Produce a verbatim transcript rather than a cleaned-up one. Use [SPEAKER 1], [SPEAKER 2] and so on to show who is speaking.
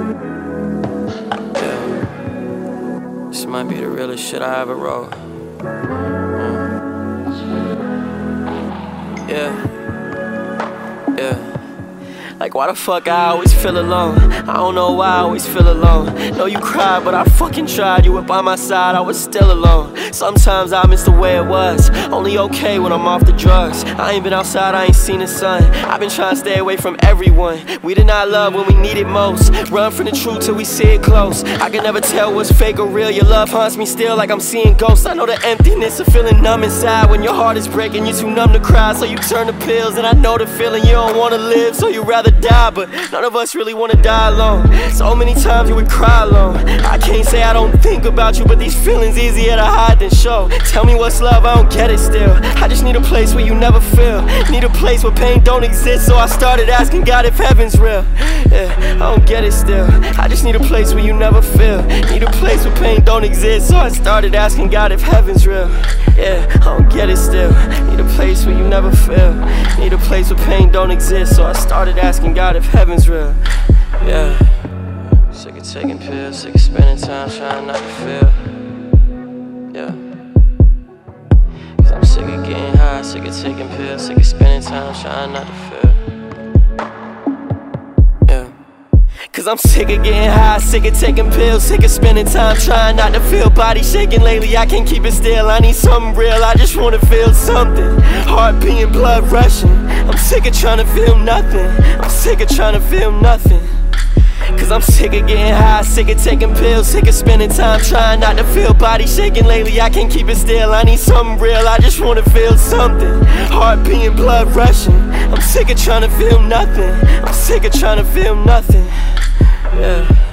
[SPEAKER 1] Yeah. This might be the realest shit I ever wrote. Mm. Yeah. Yeah. Like, why the fuck I always feel alone? I don't know why I always feel alone. Know you cried, but I fucking tried. You were by my side, I was still alone. Sometimes I miss the way it was. Only okay when I'm off the drugs. I ain't been outside, I ain't seen the sun. I've been trying to stay away from everyone. We did not love when we needed most. Run from the truth till we see it close. I can never tell what's fake or real. Your love haunts me still like I'm seeing ghosts. I know the emptiness of feeling numb inside. When your heart is breaking, you're too numb to cry, so you turn to pills. And I know the feeling, you don't wanna live, so you rather die, but none of us really wanna die alone. So many times you would cry alone. I can't say I don't think about you, but these feelings easier to hide than show. Tell me what's love, I don't get it still. I just need a place where you never feel. Need a place where pain don't exist, so I started asking God if heaven's real. Yeah, I don't get it still. I just need a place where you never feel. Need a place where pain don't exist, so I started asking God if heaven's real. Yeah, I don't get it still. Need a place where you never feel. Need a place where pain don't exist, so I started asking God if heaven's real. Yeah. Sick of taking pills, sick of spending time trying not to feel. Yeah. Cause I'm sick of getting high, sick of taking pills, sick of spending time trying not to feel. Yeah. Cause I'm sick of getting high, sick of taking pills, sick of spending time trying not to feel. Body shaking lately, I can't keep it still. I need something real, I just wanna feel something. Heart beating, blood rushing. I'm sick of trying to feel nothing. I'm sick of trying to feel nothing. Cause I'm sick of getting high, sick of taking pills, sick of spending time trying not to feel. Body shaking lately, I can't keep it still. I need something real, I just wanna feel something. Heart beating, blood rushing. I'm sick of trying to feel nothing. I'm sick of trying to feel nothing. Yeah.